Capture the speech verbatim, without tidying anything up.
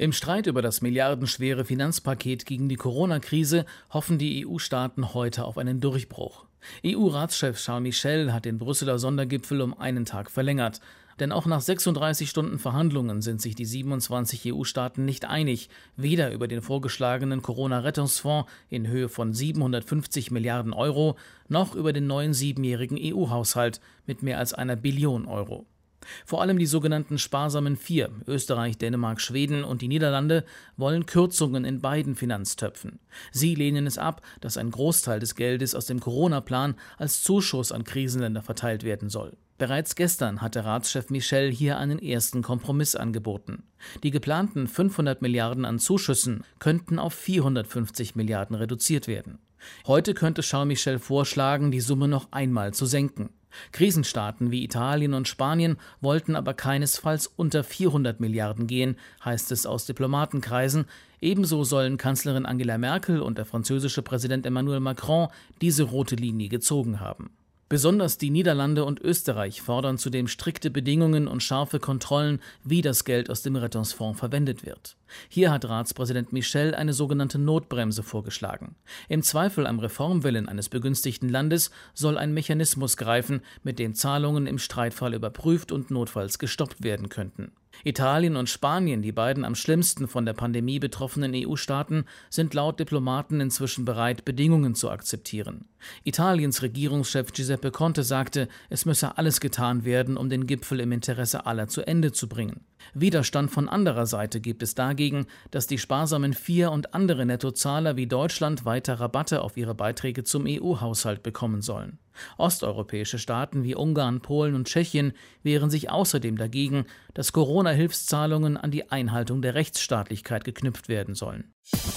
Im Streit über das milliardenschwere Finanzpaket gegen die Corona-Krise hoffen die E U-Staaten heute auf einen Durchbruch. E U-Ratschef Charles Michel hat den Brüsseler Sondergipfel um einen Tag verlängert. Denn auch nach sechsunddreißig Stunden Verhandlungen sind sich die siebenundzwanzig E U-Staaten nicht einig, weder über den vorgeschlagenen Corona-Rettungsfonds in Höhe von siebenhundertfünfzig Milliarden Euro, noch über den neuen siebenjährigen E U-Haushalt mit mehr als einer Billion Euro. Vor allem die sogenannten sparsamen Vier, Österreich, Dänemark, Schweden und die Niederlande, wollen Kürzungen in beiden Finanztöpfen. Sie lehnen es ab, dass ein Großteil des Geldes aus dem Corona-Plan als Zuschuss an Krisenländer verteilt werden soll. Bereits gestern hatte Ratschef Michel hier einen ersten Kompromiss angeboten. Die geplanten fünfhundert Milliarden an Zuschüssen könnten auf vierhundertfünfzig Milliarden reduziert werden. Heute könnte Charles Michel vorschlagen, die Summe noch einmal zu senken. Krisenstaaten wie Italien und Spanien wollten aber keinesfalls unter vierhundert Milliarden gehen, heißt es aus Diplomatenkreisen. Ebenso sollen Kanzlerin Angela Merkel und der französische Präsident Emmanuel Macron diese rote Linie gezogen haben. Besonders die Niederlande und Österreich fordern zudem strikte Bedingungen und scharfe Kontrollen, wie das Geld aus dem Rettungsfonds verwendet wird. Hier hat Ratspräsident Michel eine sogenannte Notbremse vorgeschlagen. Im Zweifel am Reformwillen eines begünstigten Landes soll ein Mechanismus greifen, mit dem Zahlungen im Streitfall überprüft und notfalls gestoppt werden könnten. Italien und Spanien, die beiden am schlimmsten von der Pandemie betroffenen E U-Staaten, sind laut Diplomaten inzwischen bereit, Bedingungen zu akzeptieren. Italiens Regierungschef Giuseppe Conte sagte, es müsse alles getan werden, um den Gipfel im Interesse aller zu Ende zu bringen. Widerstand von anderer Seite gibt es dagegen, dass die sparsamen Vier und andere Nettozahler wie Deutschland weiter Rabatte auf ihre Beiträge zum E U-Haushalt bekommen sollen. Osteuropäische Staaten wie Ungarn, Polen und Tschechien wehren sich außerdem dagegen, dass Corona-Hilfszahlungen an die Einhaltung der Rechtsstaatlichkeit geknüpft werden sollen.